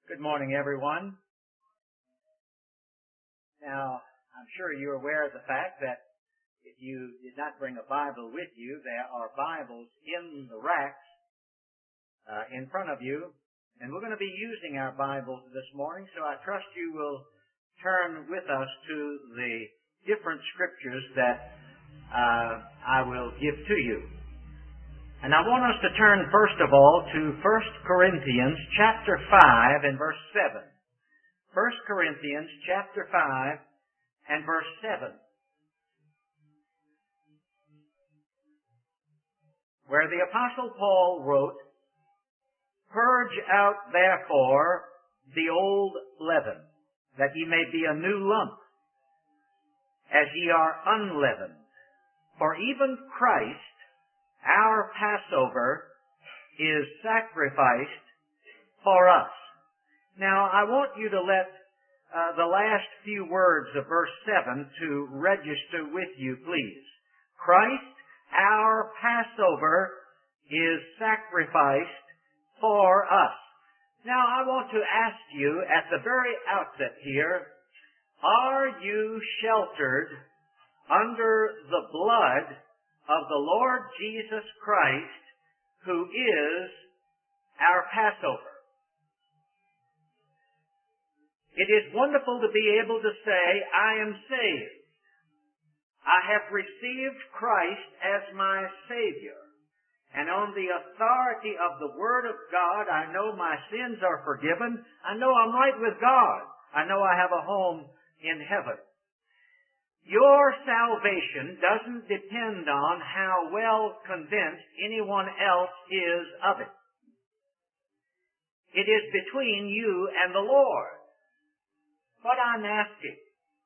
Good morning, everyone. Now, I'm sure you're aware of the fact that if you did not bring a Bible with you, there are Bibles in the racks in front of you, and we're going to be using our Bibles this morning, so I trust you will turn with us to the different scriptures that I will give to you. And I want us to turn first of all to 1 Corinthians chapter 5 and verse 7. 1 Corinthians chapter 5 and verse 7. Where the Apostle Paul wrote, "Purge out therefore the old leaven, that ye may be a new lump, as ye are unleavened. For even Christ, our Passover, is sacrificed for us." Now, I want you to let the last few words of verse 7 to register with you, please. Christ, our Passover, is sacrificed for us. Now, I want to ask you at the very outset here, are you sheltered under the blood of the Lord Jesus Christ, who is our Passover? It is wonderful to be able to say, I am saved. I have received Christ as my Savior. And on the authority of the Word of God, I know my sins are forgiven. I know I'm right with God. I know I have a home in heaven. Your salvation doesn't depend on how well convinced anyone else is of it. It is between you and the Lord. What I'm asking,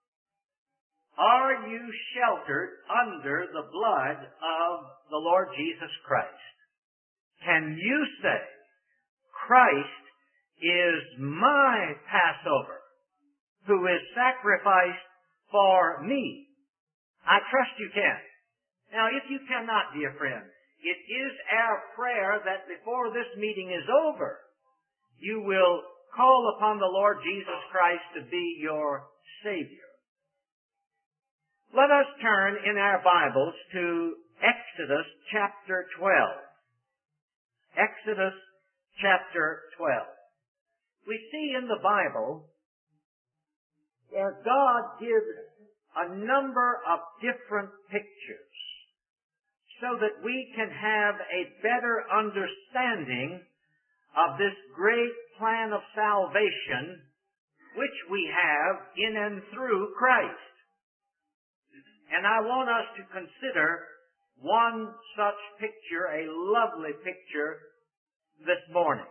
are you sheltered under the blood of the Lord Jesus Christ? Can you say, Christ is my Passover, who is sacrificed for me? I trust you can. Now, if you cannot, dear friend, it is our prayer that before this meeting is over, you will call upon the Lord Jesus Christ to be your Savior. Let us turn in our Bibles to Exodus chapter 12. Exodus chapter 12. We see in the Bible where God gives a number of different pictures so that we can have a better understanding of this great plan of salvation which we have in and through Christ. And I want us to consider one such picture, a lovely picture, this morning.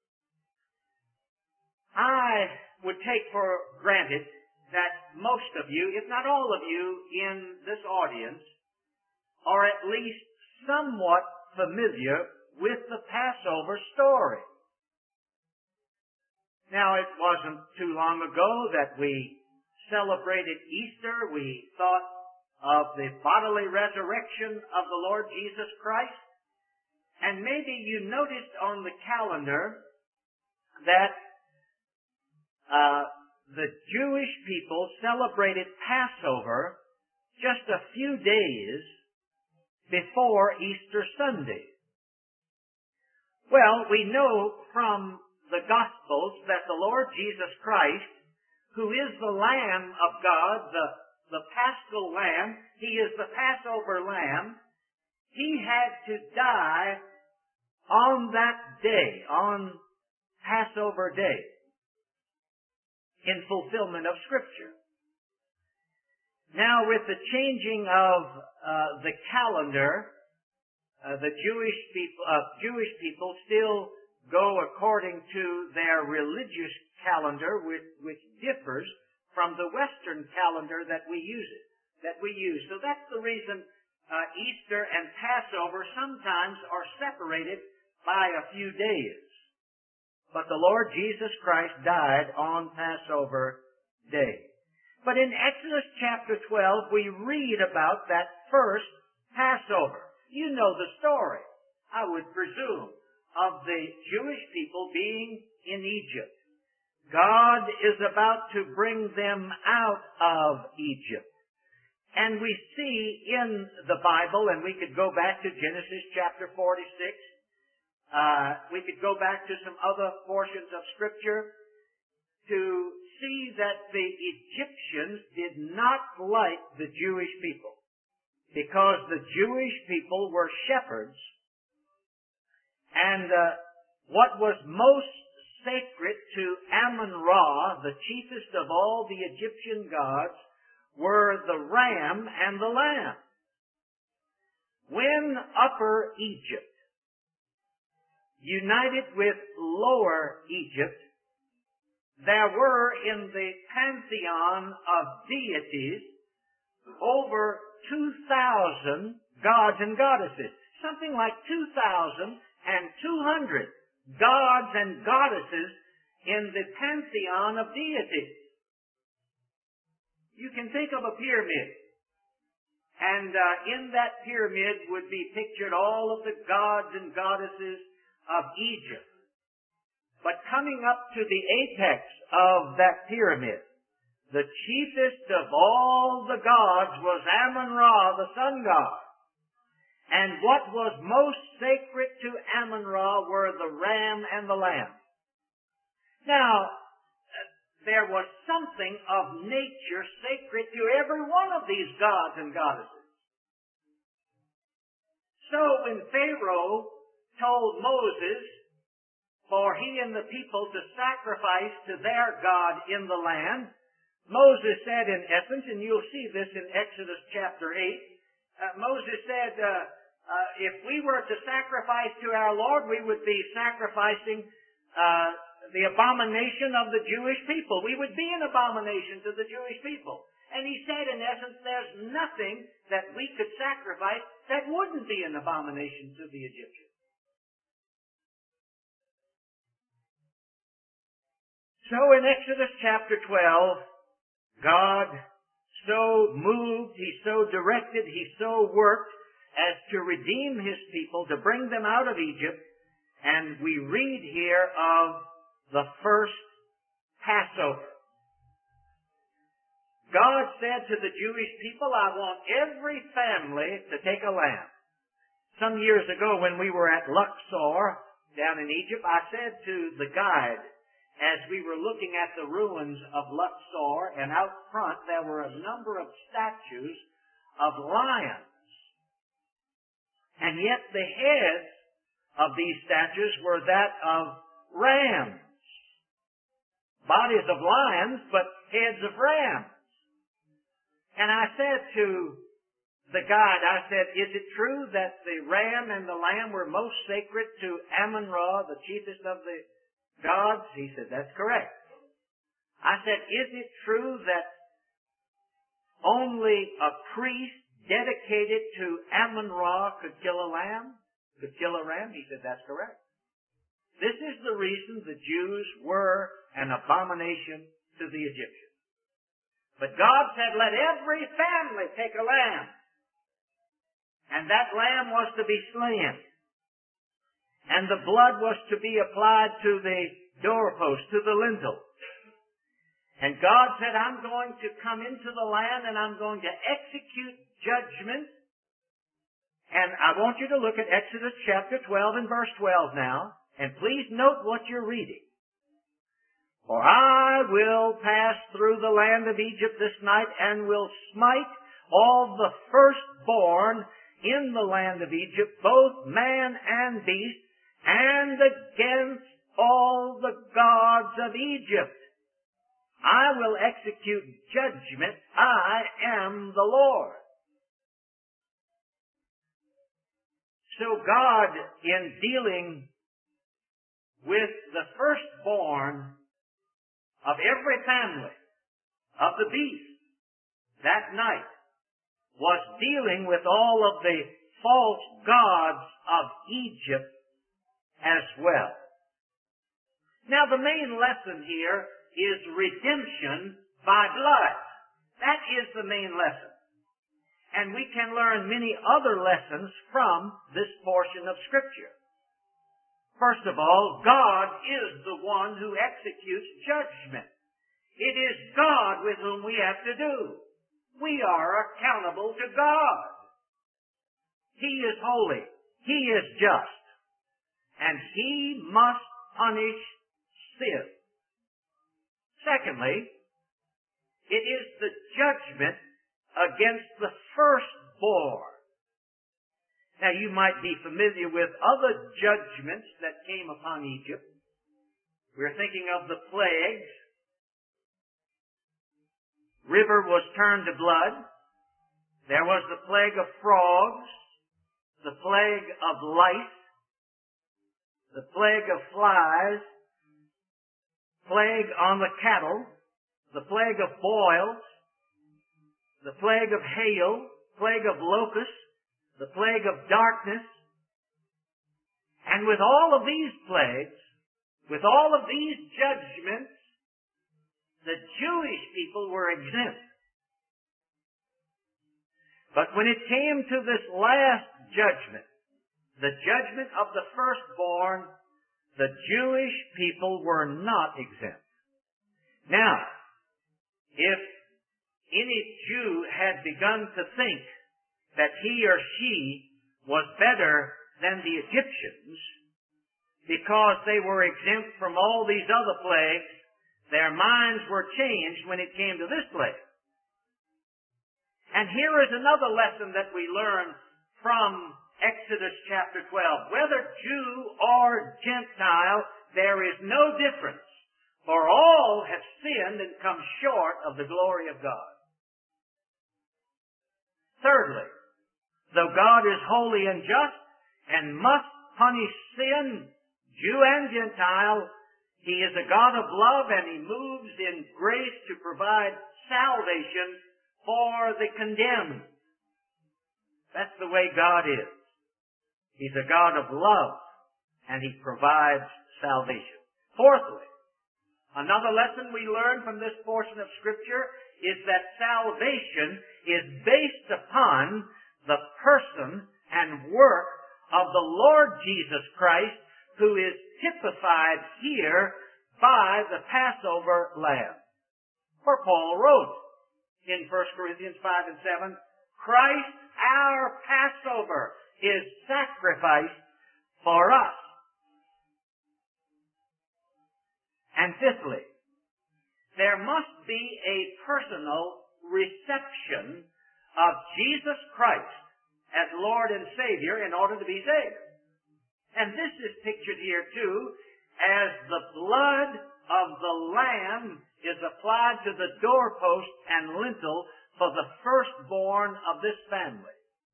I would take for granted that most of you, if not all of you in this audience, are at least somewhat familiar with the Passover story. Now, it wasn't too long ago that we celebrated Easter. We thought of the bodily resurrection of the Lord Jesus Christ. And maybe you noticed on the calendar that the Jewish people celebrated Passover just a few days before Easter Sunday. Well, we know from the Gospels that the Lord Jesus Christ, who is the Lamb of God, the Paschal Lamb, He is the Passover Lamb, He had to die on that day, on Passover Day, in fulfillment of Scripture. Now, with the changing of the calendar, the Jewish people still go according to their religious calendar, which differs from the Western calendar that we use. So that's the reason Easter and Passover sometimes are separated by a few days. But the Lord Jesus Christ died on Passover Day. But in Exodus chapter 12, we read about that first Passover. You know the story, I would presume, of the Jewish people being in Egypt. God is about to bring them out of Egypt. And we see in the Bible, and we could go back to Genesis chapter 46, we could go back to some other portions of Scripture to see that the Egyptians did not like the Jewish people, because the Jewish people were shepherds, and what was most sacred to Amun-Ra, the chiefest of all the Egyptian gods, were the ram and the lamb. When Upper Egypt united with Lower Egypt, there were in the pantheon of deities over 2,000 gods and goddesses. Something like 2,200 gods and goddesses in the pantheon of deities. You can think of a pyramid, and in that pyramid would be pictured all of the gods and goddesses of Egypt. But coming up to the apex of that pyramid, the chiefest of all the gods was Amun-Ra, the sun god. And what was most sacred to Amun-Ra were the ram and the lamb. Now, there was something of nature sacred to every one of these gods and goddesses. So when Pharaoh told Moses for he and the people to sacrifice to their God in the land, Moses said in essence, and you'll see this in Exodus chapter 8, Moses said, if we were to sacrifice to our Lord, we would be sacrificing the abomination of the Jewish people. We would be an abomination to the Jewish people. And he said, in essence, there's nothing that we could sacrifice that wouldn't be an abomination to the Egyptians. So in Exodus chapter 12, God so moved, He so directed, He so worked as to redeem His people, to bring them out of Egypt. And we read here of the first Passover. God said to the Jewish people, I want every family to take a lamb. Some years ago when we were at Luxor down in Egypt, I said to the guide, as we were looking at the ruins of Luxor, and out front there were a number of statues of lions. And yet the heads of these statues were that of rams. Bodies of lions, but heads of rams. And I said to the guide, I said, is it true that the ram and the lamb were most sacred to Amun-Ra, the chiefest of the gods? He said, that's correct. I said, is it true that only a priest dedicated to Amun-Ra could kill a lamb? Could kill a ram? He said, that's correct. This is the reason the Jews were an abomination to the Egyptians. But God said, let every family take a lamb. And that lamb was to be slain. And the blood was to be applied to the doorpost, to the lintel. And God said, I'm going to come into the land and I'm going to execute judgment. And I want you to look at Exodus chapter 12 and verse 12 now. And please note what you're reading. For I will pass through the land of Egypt this night and will smite all the firstborn in the land of Egypt, both man and beast, and against all the gods of Egypt. I will execute judgment. I am the Lord. So God, in dealing with the firstborn of every family of the beast that night, was dealing with all of the false gods of Egypt as well. Now the main lesson here is redemption by blood. That is the main lesson. And we can learn many other lessons from this portion of Scripture. First of all, God is the one who executes judgment. It is God with whom we have to do. We are accountable to God. He is holy. He is just. And He must punish sin. Secondly, it is the judgment against the firstborn. Now, you might be familiar with other judgments that came upon Egypt. We're thinking of the plagues. River was turned to blood. There was the plague of frogs, the plague of lice, the plague of flies, plague on the cattle, the plague of boils, the plague of hail, plague of locusts, the plague of darkness. And with all of these plagues, with all of these judgments, the Jewish people were exempt. But when it came to this last judgment, the judgment of the firstborn, the Jewish people were not exempt. Now, if any Jew had begun to think that he or she was better than the Egyptians because they were exempt from all these other plagues, their minds were changed when it came to this plague. And here is another lesson that we learn from Exodus chapter 12. Whether Jew or Gentile, there is no difference, for all have sinned and come short of the glory of God. Thirdly, though God is holy and just and must punish sin, Jew and Gentile, He is a God of love and He moves in grace to provide salvation for the condemned. That's the way God is. He's a God of love and He provides salvation. Fourthly, another lesson we learn from this portion of Scripture is that salvation is based upon the person and work of the Lord Jesus Christ, who is typified here by the Passover lamb. For Paul wrote in 1 Corinthians 5 and 7, Christ, our Passover, is sacrificed for us. And fifthly, there must be a personal reception of Jesus Christ as Lord and Savior in order to be saved. And this is pictured here too, as the blood of the Lamb is applied to the doorpost and lintel for the firstborn of this family.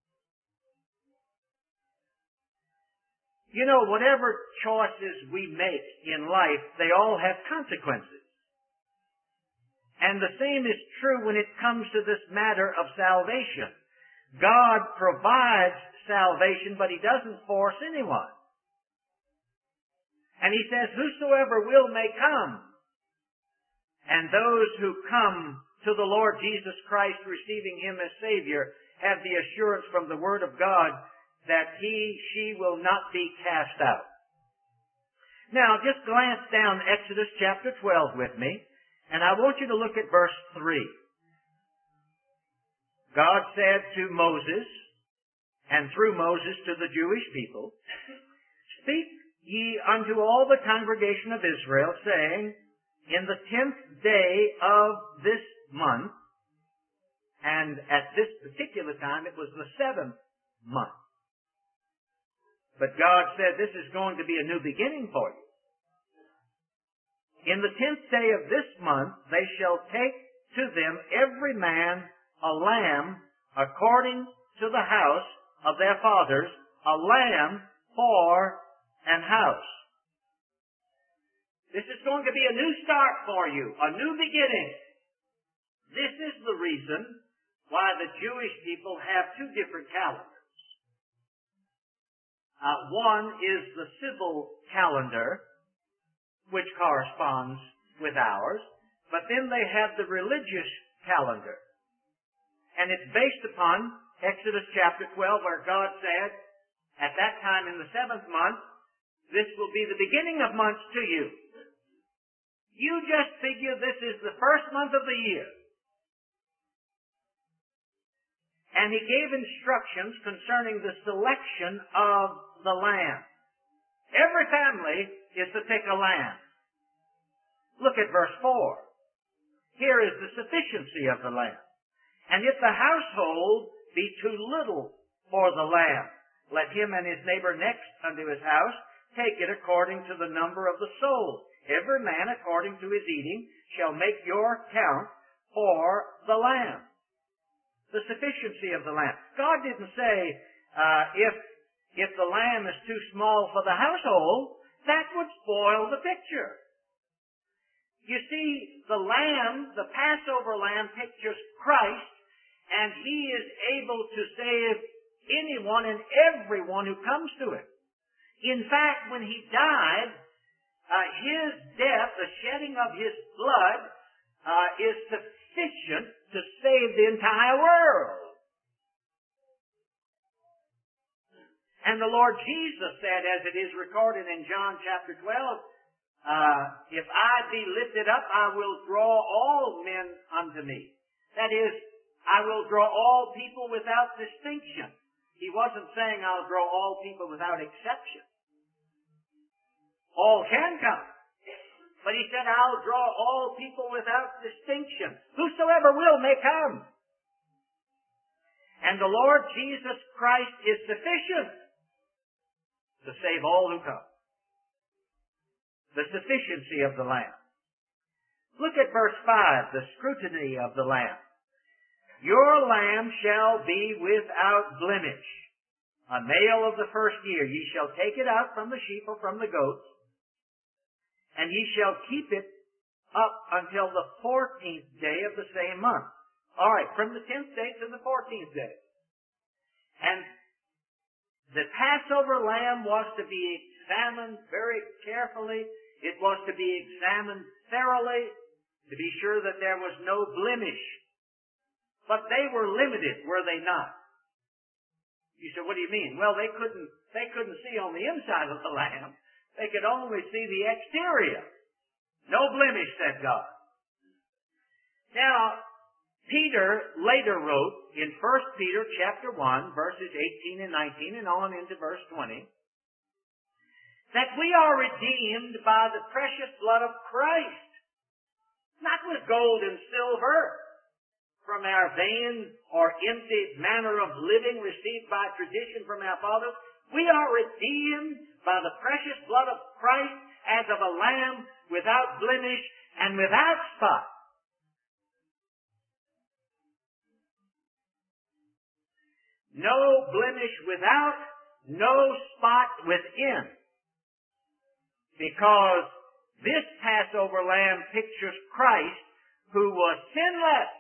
You know, whatever choices we make in life, they all have consequences. And the same is true when it comes to this matter of salvation. God provides salvation, but He doesn't force anyone. And He says, whosoever will may come. And those who come to the Lord Jesus Christ, receiving Him as Savior, have the assurance from the Word of God that she will not be cast out. Now, just glance down Exodus chapter 12 with me, and I want you to look at verse 3. God said to Moses, and through Moses to the Jewish people, Speak ye unto all the congregation of Israel, saying, In the 10th day of this month, and at this particular time it was the 7th month. But God said, this is going to be a new beginning for you. In the 10th day of this month, they shall take to them every man a lamb according to the house of their fathers, a lamb for an house. This is going to be a new start for you, a new beginning. This is the reason why the Jewish people have two different calendars. One is the civil calendar, which corresponds with ours, but then they have the religious calendar. And it's based upon Exodus chapter 12, where God said, at that time in the 7th month, This will be the beginning of months to you. You just figure this is the first month of the year. And he gave instructions concerning the selection of the lamb. Every family is to pick a lamb. Look at verse 4. Here is the sufficiency of the lamb. And if the household be too little for the lamb, let him and his neighbor next unto his house take it according to the number of the souls. Every man according to his eating shall make your count for the lamb. The sufficiency of the lamb. God didn't say, if the lamb is too small for the household, that would spoil the picture. You see, the lamb, the Passover lamb, pictures Christ, and He is able to save anyone and everyone who comes to Him. In fact, when He died, His death, the shedding of His blood, is sufficient to save the entire world. And the Lord Jesus said, as it is recorded in John chapter 12, if I be lifted up, I will draw all men unto me. That is, I will draw all people without distinction. He wasn't saying I'll draw all people without exception. All can come. But He said, I'll draw all people without distinction. Whosoever will may come. And the Lord Jesus Christ is sufficient to save all who come. The sufficiency of the Lamb. Look at verse 5, the scrutiny of the Lamb. Your lamb shall be without blemish. A male of the first year. Ye shall take it out from the sheep or from the goats, and ye shall keep it up until the 14th day of the same month. All right, from the 10th day to the 14th day. And the Passover lamb was to be examined very carefully. It was to be examined thoroughly to be sure that there was no blemish. But they were limited, were they not? You said, what do you mean? Well, they couldn't see on the inside of the lamb. They could only see the exterior. No blemish, said God. Now, Peter later wrote in 1 Peter chapter 1, verses 18 and 19 and on into verse 20, that we are redeemed by the precious blood of Christ, not with gold and silver, from our vain or empty manner of living received by tradition from our fathers. We are redeemed by the precious blood of Christ as of a lamb without blemish and without spot. No blemish without, no spot within. Because this Passover lamb pictures Christ who was sinless.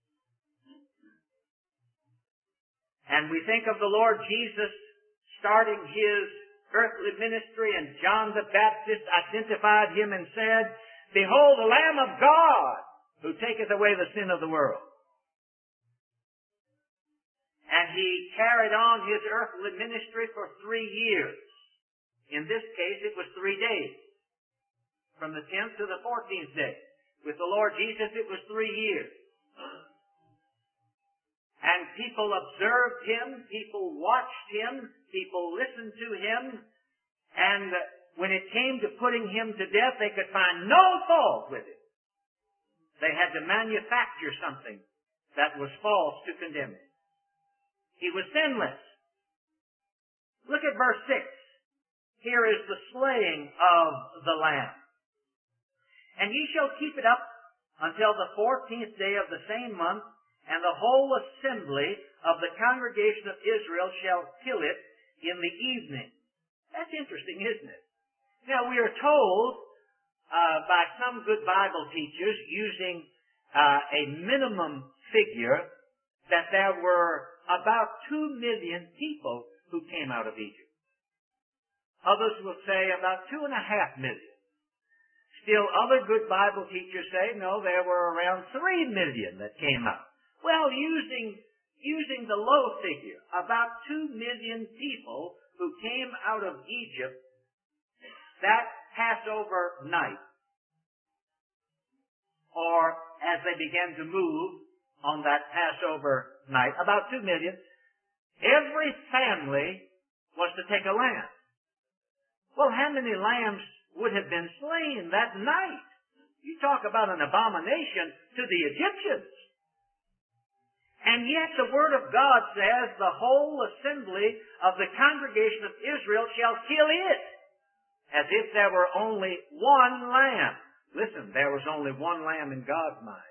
And we think of the Lord Jesus starting His earthly ministry, and John the Baptist identified Him and said, Behold the Lamb of God who taketh away the sin of the world. And He carried on His earthly ministry for 3 years. In this case, it was 3 days. From the 10th to the 14th day. With the Lord Jesus, it was 3 years. And people observed Him, people watched Him, people listened to Him, and when it came to putting Him to death, they could find no fault with it. They had to manufacture something that was false to condemn Him. He was sinless. Look at verse 6. Here is the slaying of the Lamb. And ye shall keep it up until the 14th day of the same month, and the whole assembly of the congregation of Israel shall kill it in the evening. That's interesting, isn't it? Now, we are told by some good Bible teachers using a minimum figure that there were about 2 million people who came out of Egypt. Others will say about 2.5 million. Still, other good Bible teachers say, no, there were around 3 million that came out. Well, using the low figure, about 2 million people who came out of Egypt that Passover night, or as they began to move on that Passover night, about 2 million, every family was to take a lamb. Well, how many lambs would have been slain that night? You talk about an abomination to the Egyptians. And yet the Word of God says the whole assembly of the congregation of Israel shall kill it, as if there were only one lamb. Listen, there was only one lamb in God's mind.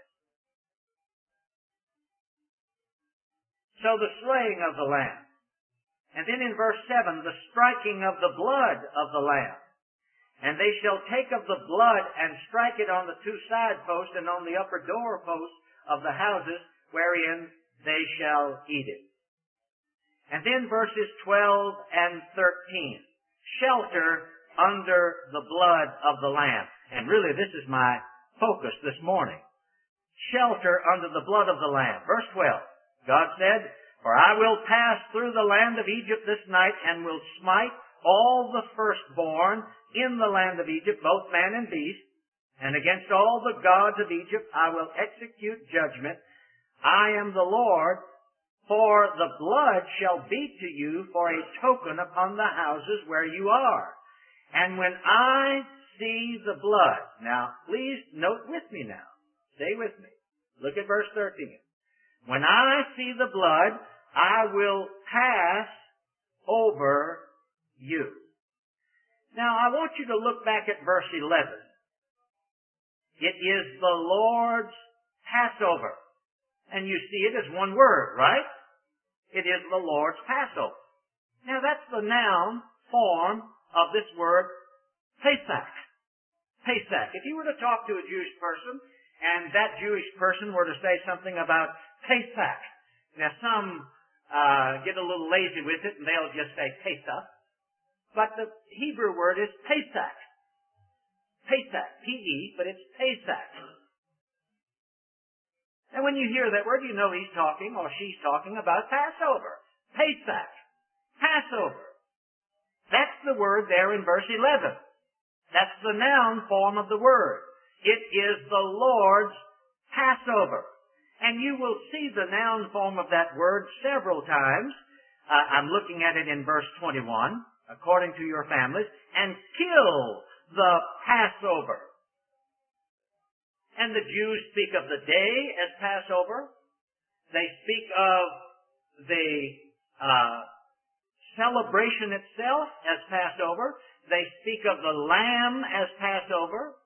So the slaying of the lamb. And then in verse 7, the striking of the blood of the lamb. And they shall take of the blood and strike it on the 2 side posts and on the upper door posts of the houses wherein they shall eat it. And then verses 12 and 13. Shelter under the blood of the lamb. And really this is my focus this morning. Shelter under the blood of the lamb. Verse 12. God said, "For I will pass through the land of Egypt this night, and will smite all the firstborn in the land of Egypt, both man and beast, and against all the gods of Egypt I will execute judgment. I am the Lord, for the blood shall be to you for a token upon the houses where you are. And when I see the blood," now please note with me now, stay with me. Look at verse 13. "When I see the blood, I will pass over you." Now I want you to look back at verse 11. It is the Lord's Passover. And you see it as one word, right? It is the Lord's Passover. Now that's the noun form of this word Pesach. Pesach. If you were to talk to a Jewish person, and that Jewish person were to say something about Pesach, now some get a little lazy with it and they'll just say Pesach, but the Hebrew word is Pesach. Pesach, P-E, but it's Pesach. And when you hear that word, you know he's talking or she's talking about Passover. Pesach. Passover. That's the word there in verse 11. That's the noun form of the word. It is the Lord's Passover. And you will see the noun form of that word several times. I'm looking at it in verse 21, according to your families, and kill the Passover. And the Jews speak of the day as Passover. They speak of the celebration itself as Passover. They speak of the lamb as Passover.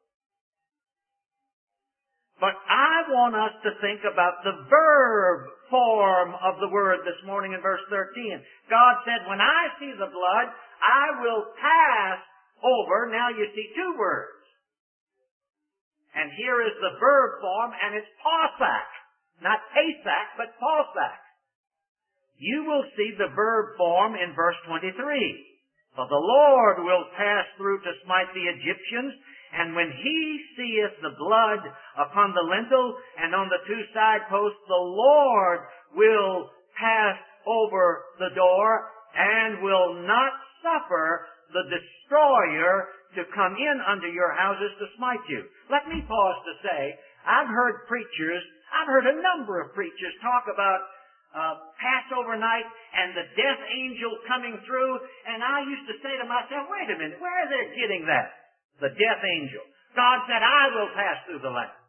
But I want us to think about the verb form of the word this morning in verse 13. God said, "When I see the blood, I will pass over." Now you see 2 words. And here is the verb form, and it's Pasach. Not Pesach, but Pasach. You will see the verb form in verse 23. "For the Lord will pass through to smite the Egyptians, and when he seeth the blood upon the lintel and on the 2 side posts, the Lord will pass over the door and will not suffer the destroyer to come in unto your houses to smite you." Let me pause to say, I've heard a number of preachers talk about Passover night and the death angel coming through, and I used to say to myself, wait a minute, where are they getting that? The death angel. God said, "I will pass through the land."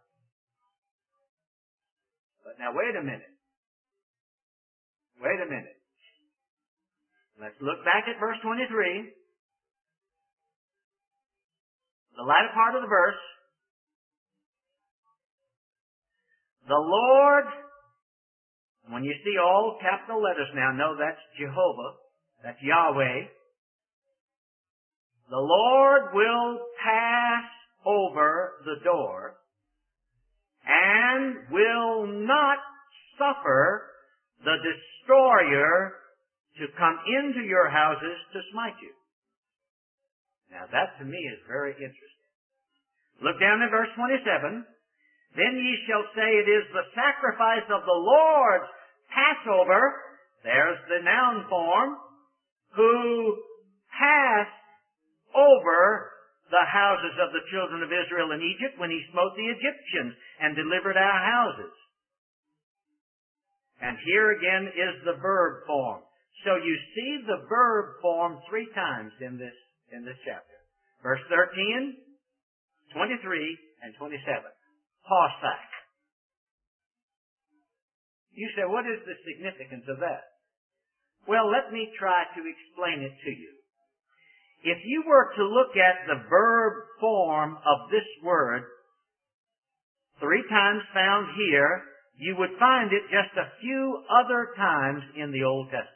But now wait a minute. Wait a minute. Let's look back at verse 23. The latter part of the verse. "The Lord," when you see all capital letters now, know that's Jehovah, that's Yahweh. "The Lord will pass over the door and will not suffer the destroyer to come into your houses to smite you." Now that to me is very interesting. Look down at verse 27. "Then ye shall say, it is the sacrifice of the Lord's Passover." There's the noun form. "Who passed over the houses of the children of Israel in Egypt when he smote the Egyptians and delivered our houses. And here again is the verb form. So you see the verb form 3 times in this chapter. Verse 13, 23, and 27. Hosak. You say, what is the significance of that? Well, let me try to explain it to you. If you were to look at the verb form of this word, 3 times found here, you would find it just a few other times in the Old Testament.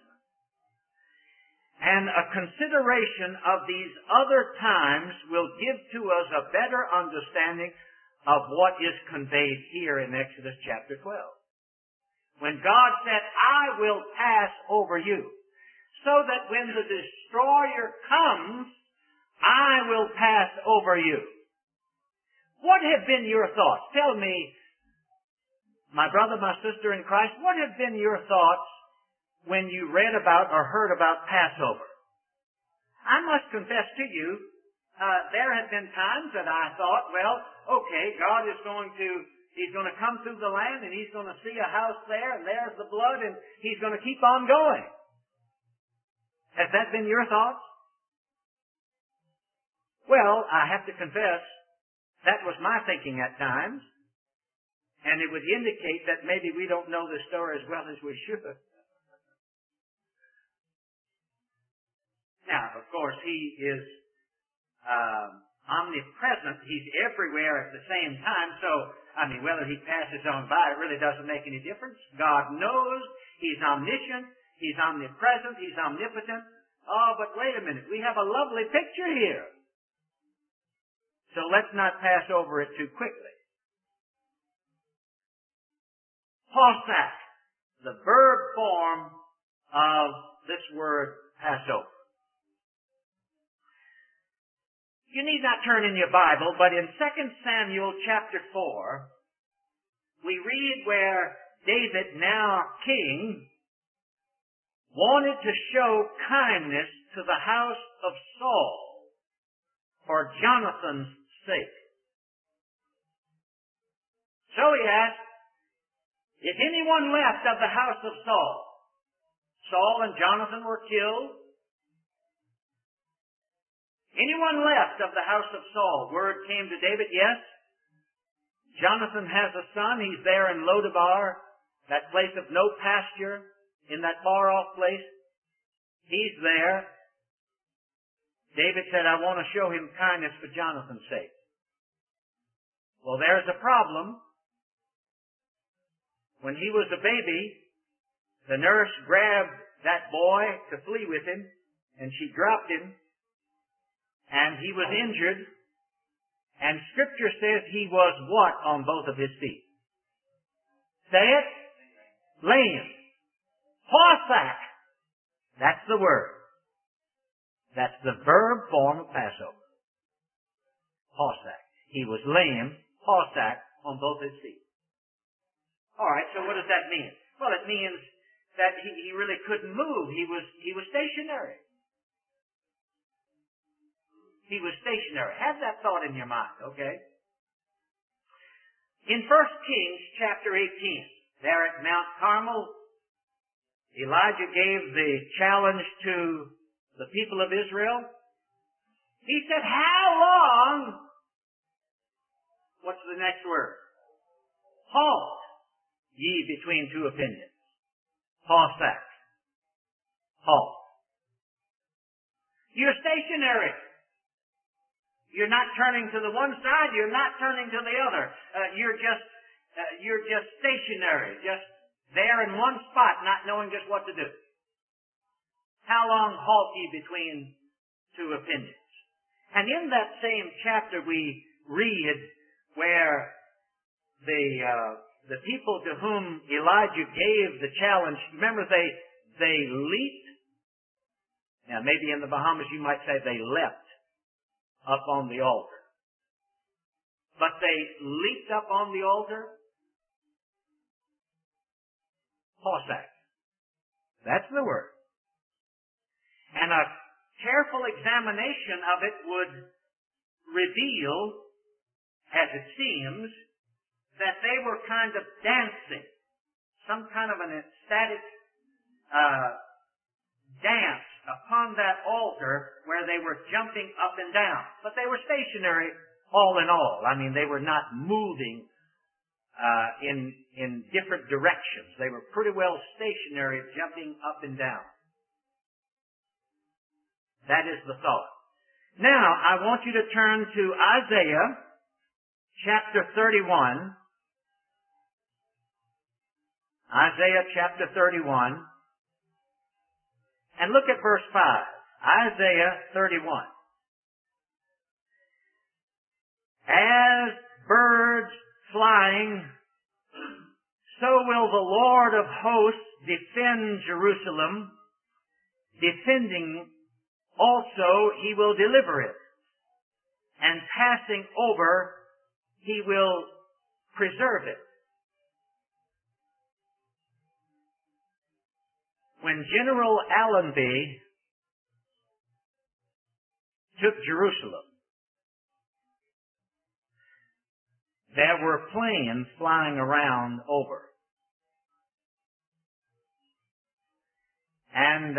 And a consideration of these other times will give to us a better understanding of what is conveyed here in Exodus chapter 12. When God said, I will pass over you, so that when the destroyer comes, I will pass over you. What have been your thoughts? Tell me, my brother, my sister in Christ, what have been your thoughts when you read about or heard about Passover? I must confess to you, there have been times that I thought, well, okay, God is He's going to come through the land and He's going to see a house there and there's the blood and He's going to keep on going. Has that been your thoughts? Well, I have to confess, that was my thinking at times. And it would indicate that maybe we don't know the story as well as we should. Now, of course, He is omnipresent. He's everywhere at the same time. So, whether He passes on by, it really doesn't make any difference. God knows. He's omniscient. He's omnipresent. He's omnipotent. Oh, but wait a minute. We have a lovely picture here. So let's not pass over it too quickly. Hosak, the verb form of this word Passover. You need not turn in your Bible, but in 2 Samuel chapter 4, we read where David, now king, wanted to show kindness to the house of Saul for Jonathan's sake. So he asked, is anyone left of the house of Saul? Saul and Jonathan were killed. Anyone left of the house of Saul? Word came to David, yes. Jonathan has a son. He's there in Lodabar, that place of no pasture, in that far-off place. He's there. David said, I want to show him kindness for Jonathan's sake. Well, there's a problem. When he was a baby, the nurse grabbed that boy to flee with him, and she dropped him, and he was injured, and Scripture says he was what on both of his feet? Say it? Lame. Hosak. That's the word. That's the verb form of Passover. Hosak. He was lame, hosak, on both his feet. All right, so what does that mean? Well, it means that he really couldn't move. He was stationary. He was stationary. Have that thought in your mind, okay? In 1 Kings chapter 18, there at Mount Carmel, Elijah gave the challenge to the people of Israel. He said, how long? What's the next word? Halt ye between two opinions. Hosak. Halt. You're stationary. You're not turning to the one side. You're not turning to the other. You're just stationary, just there in one spot, not knowing just what to do. How long halt ye between two opinions? And in that same chapter we read where the people to whom Elijah gave the challenge, remember they leaped. Now maybe in the Bahamas you might say they leapt up on the altar. But they leaped up on the altar. Hosak. That's the word. And a careful examination of it would reveal, as it seems, that they were kind of dancing, some kind of an ecstatic dance upon that altar where they were jumping up and down. But they were stationary all in all. I mean, they were not moving in different directions. They were pretty well stationary, jumping up and down. That is the thought. Now, I want you to turn to Isaiah chapter 31. Isaiah chapter 31. And look at verse 5. Isaiah 31. As birds flying, so will the Lord of hosts defend Jerusalem. Defending also, he will deliver it. And passing over, he will preserve it. When General Allenby took Jerusalem, there were planes flying around over. And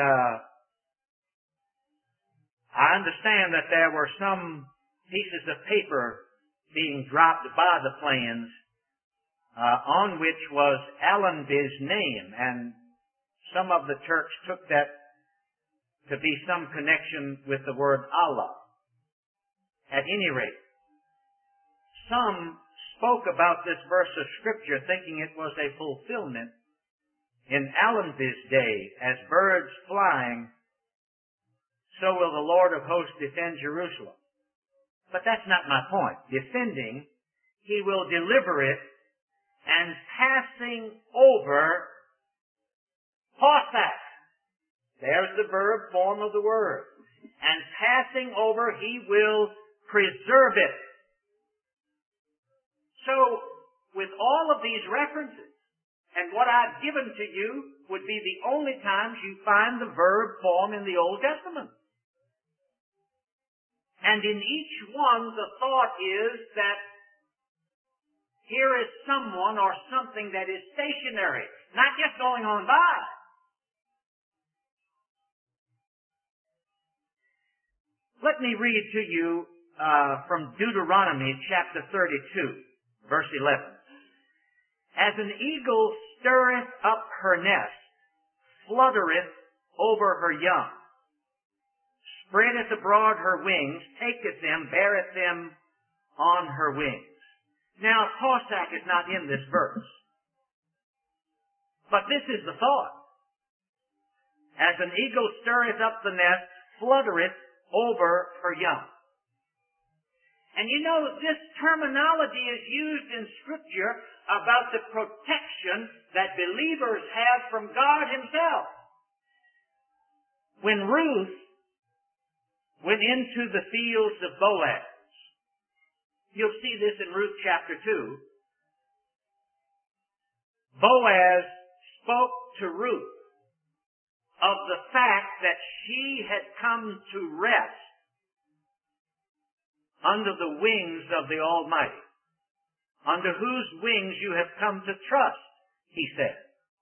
I understand that there were some pieces of paper being dropped by the planes on which was Allenby's name, and some of the Turks took that to be some connection with the word Allah. At any rate, some spoke about this verse of Scripture thinking it was a fulfillment in Allenby's day. As birds flying, so will the Lord of hosts defend Jerusalem. But that's not my point. Defending, he will deliver it, and passing over, Hosak. There's the verb form of the word. And passing over, he will preserve it. So, with all of these references, and what I've given to you would be the only times you find the verb form in the Old Testament. And in each one, the thought is that here is someone or something that is stationary, not just going on by. Let me read to you from Deuteronomy chapter 32, verse 11. As an eagle stirreth up her nest, fluttereth over her young, spreadeth abroad her wings, taketh them, beareth them on her wings. Now, Hosak is not in this verse, but this is the thought. As an eagle stirreth up the nest, fluttereth over her young. And you know, this terminology is used in Scripture about the protection that believers have from God Himself. When Ruth went into the fields of Boaz, you'll see this in Ruth chapter 2. Boaz spoke to Ruth of the fact that she had come to rest under the wings of the Almighty, under whose wings you have come to trust, he said.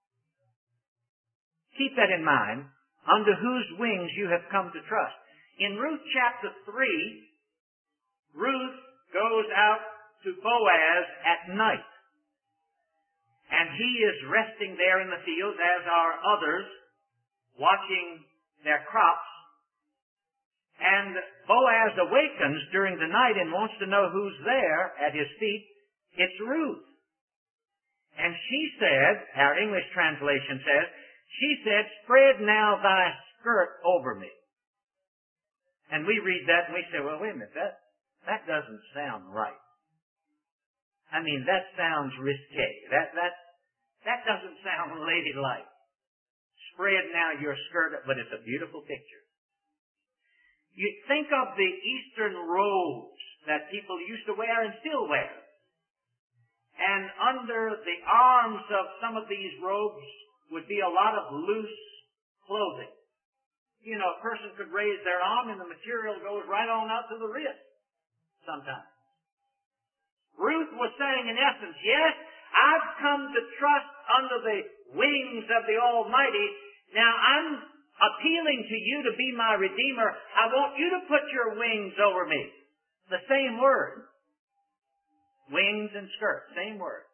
Keep that in mind, under whose wings you have come to trust. In Ruth chapter 3, Ruth goes out to Boaz at night, and he is resting there in the fields, as are others, watching their crops. And Boaz awakens during the night and wants to know who's there at his feet. It's Ruth. And she said, our English translation says, she said, spread now thy skirt over me. And we read that and we say, well, wait a minute, that doesn't sound right. I mean, that sounds risque. That doesn't sound ladylike. Spread now your skirt, but it's a beautiful picture. You think of the Eastern robes that people used to wear and still wear. And under the arms of some of these robes would be a lot of loose clothing. You know, a person could raise their arm and the material goes right on out to the wrist. sometimes. Ruth was saying in essence, yes, I've come to trust under the wings of the Almighty. Now I'm appealing to you to be my Redeemer. I want you to put your wings over me. The same word. Wings and skirt, same word.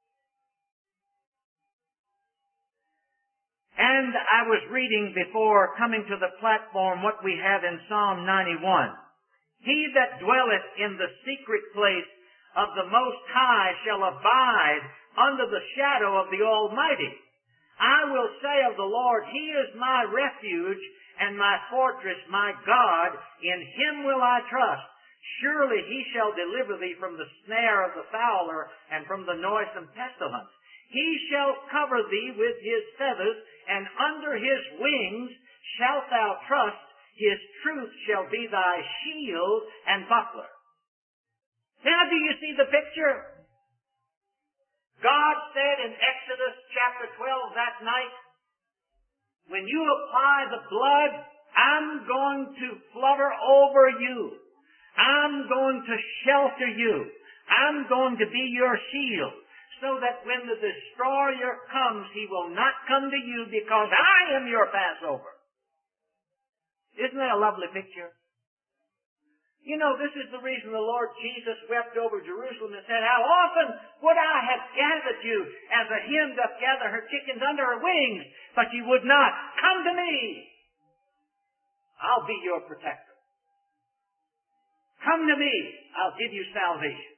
And I was reading before coming to the platform what we have in Psalm 91. He that dwelleth in the secret place of the Most High shall abide under the shadow of the Almighty. I will say of the Lord, He is my refuge and my fortress, my God. In Him will I trust. Surely He shall deliver thee from the snare of the fowler and from the noisome pestilence. He shall cover thee with His feathers, and under His wings shalt thou trust. His truth shall be thy shield and buckler. Now do you see the picture? God said in Exodus chapter 12 that night, when you apply the blood, I'm going to flutter over you. I'm going to shelter you. I'm going to be your shield, so that when the destroyer comes, he will not come to you, because I am your Passover. Isn't that a lovely picture? You know, this is the reason the Lord Jesus wept over Jerusalem and said, how often would I have gathered you as a hen doth gather her chickens under her wings, but you would not. Come to me. I'll be your protector. Come to me. I'll give you salvation.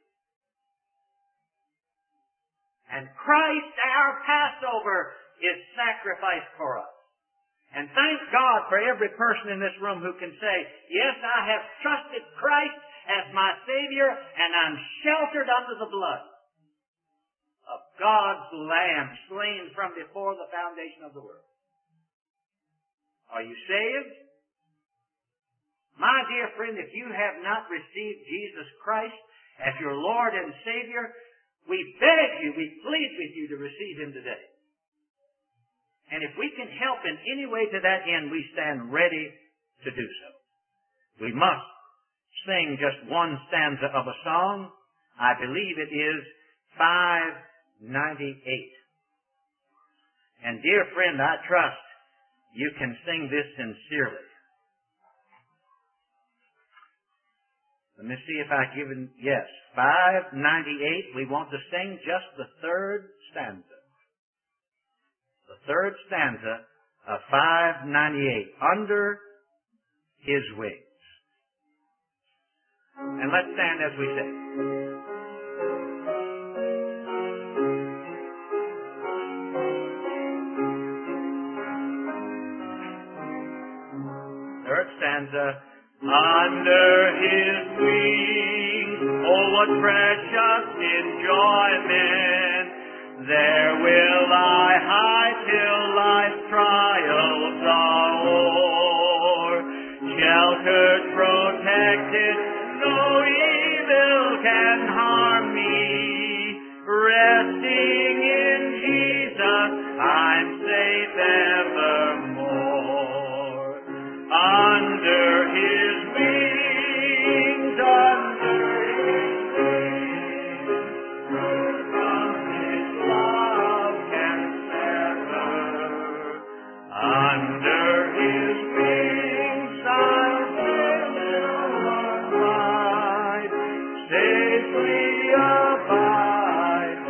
And Christ, our Passover, is sacrificed for us. And thank God for every person in this room who can say, yes, I have trusted Christ as my Savior, and I'm sheltered under the blood of God's Lamb slain from before the foundation of the world. Are you saved? My dear friend, if you have not received Jesus Christ as your Lord and Savior, we beg you, we plead with you to receive Him today. And if we can help in any way to that end, we stand ready to do so. We must sing just one stanza of a song. I believe it is 598. And dear friend, I trust you can sing this sincerely. Let me see if I give it. Yes, 598. We want to sing just the third stanza. The third stanza of 598. Under His wings. And let's stand as we sing. Third stanza. Under His wings, oh what precious enjoyment, there will I hide till life's trials are o'er. Sheltered, protected, no evil can harm me. Resting in Jesus, I'm safe evermore. Under His wings, under His wings, from His love can sever. Under His wings, I'll abide, safely abide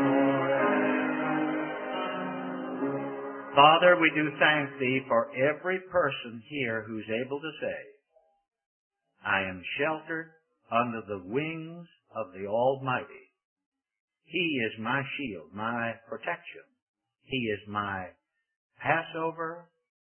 forever. Father, we do thank Thee for every person here who's able to say, I am sheltered under the wings of the Almighty. He is my shield, my protection. He is my Passover.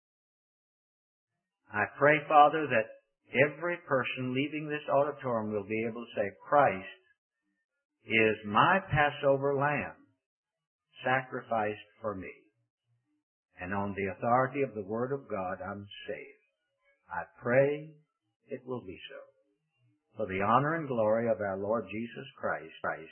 I pray, Father, that every person leaving this auditorium will be able to say, Christ is my Passover lamb, sacrificed for me. And on the authority of the Word of God, I'm saved. I pray it will be so. For the honor and glory of our Lord Jesus Christ.